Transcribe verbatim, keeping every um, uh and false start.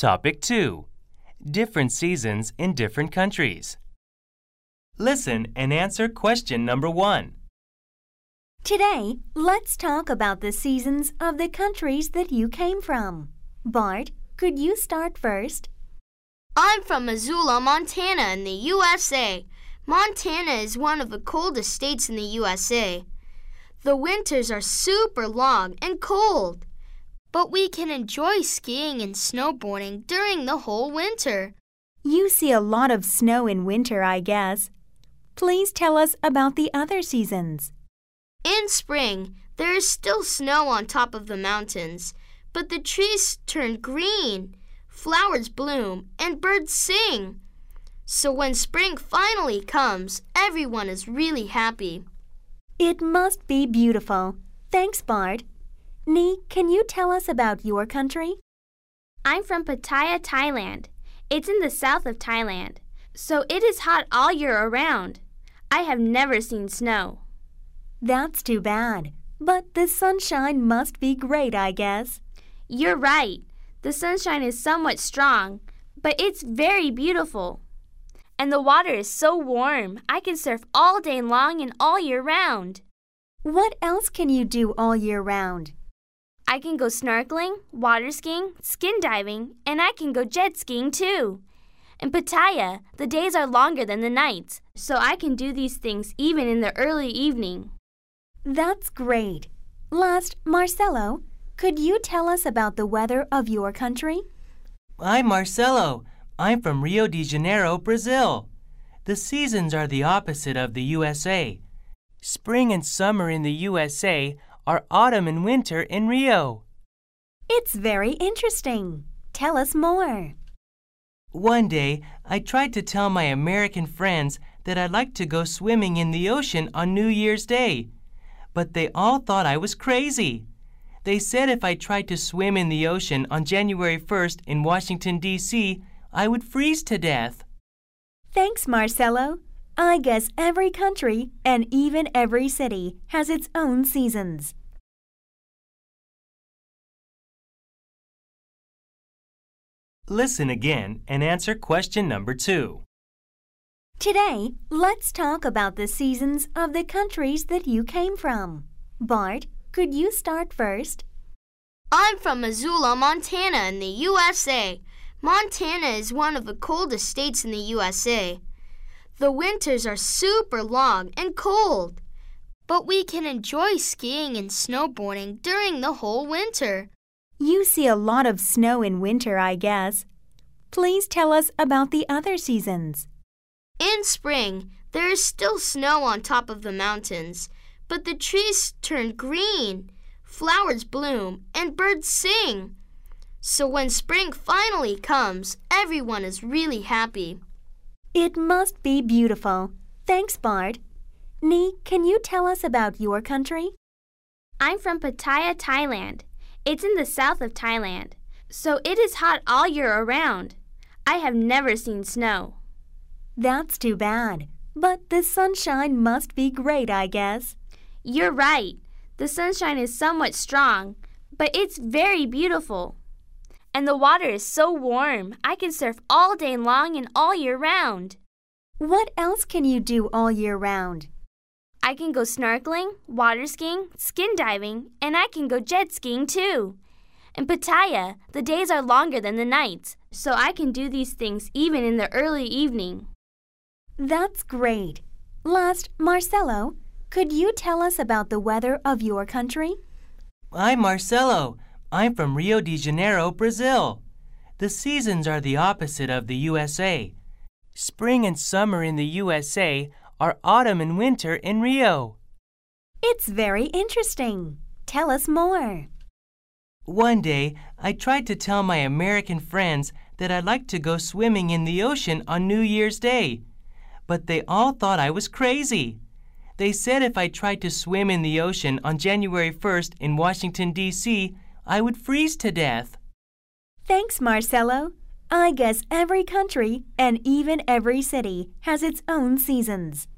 Topic two. Different seasons in different countries. Listen and answer question number one. Today, let's talk about the seasons of the countries that you came from. Bart, could you start first? I'm from Missoula, Montana in the U S A. Montana is one of the coldest states in the U S A. The winters are super long and cold, but we can enjoy skiing and snowboarding during the whole winter. You see a lot of snow in winter, I guess. Please tell us about the other seasons. In spring, there is still snow on top of the mountains, but the trees turn green, flowers bloom, and birds sing. So when spring finally comes, everyone is really happy. It must be beautiful. Thanks, Bart. Nee, can you tell us about your country? I'm from Pattaya, Thailand. It's in the south of Thailand, so it is hot all year around. I have never seen snow. That's too bad. But the sunshine must be great, I guess. You're right. The sunshine is somewhat strong, but it's very beautiful. And the water is so warm, I can surf all day long and all year round. What else can you do all year round? I can go snorkeling, water skiing, skin diving, and I can go jet skiing too. In Pattaya, the days are longer than the nights, so I can do these things even in the early evening. That's great. Last, Marcelo, could you tell us about the weather of your country? I'm Marcelo. I'm from Rio de Janeiro, Brazil. The seasons are the opposite of the U S A. Spring and summer in the U S A are autumn and winter in Rio. It's very interesting. Tell us more. One day, I tried to tell my American friends that I'd like to go swimming in the ocean on New Year's Day, but they all thought I was crazy. They said if I tried to swim in the ocean on January first in Washington, D C, I would freeze to death. Thanks, Marcelo. I guess every country and even every city has its own seasons. Listen again and answer question number two. Today, let's talk about the seasons of the countries that you came from. Bart, could you start first? I'm from Missoula, Montana in the U S A. Montana is one of the coldest states in the U S A. The winters are super long and cold, but we can enjoy skiing and snowboarding during the whole winter. You see a lot of snow in winter, I guess. Please tell us about the other seasons. In spring, there is still snow on top of the mountains, but the trees turn green, flowers bloom, and birds sing. So when spring finally comes, everyone is really happy. It must be beautiful. Thanks, Bart. Nee, can you tell us about your country? I'm from Pattaya, Thailand. It's in the south of Thailand, so it is hot all year around. I have never seen snow. That's too bad. But the sunshine must be great, I guess. You're right. The sunshine is somewhat strong, but it's very beautiful. And the water is so warm, I can surf all day long and all year round. What else can you do all year round? I can go snorkeling, water skiing, skin diving, and I can go jet skiing too. In Pattaya, the days are longer than the nights, so I can do these things even in the early evening. That's great. Last, Marcelo, could you tell us about the weather of your country? I'm Marcelo. I'm from Rio de Janeiro, Brazil. The seasons are the opposite of the U S A. Spring and summer in the U S A are autumn and winter in Rio. It's very interesting. Tell us more. One day, I tried to tell my American friends that I'd like to go swimming in the ocean on New Year's Day, but they all thought I was crazy. They said if I tried to swim in the ocean on January first in Washington, D C, I would freeze to death. Thanks, Marcelo. I guess every country and even every city has its own seasons.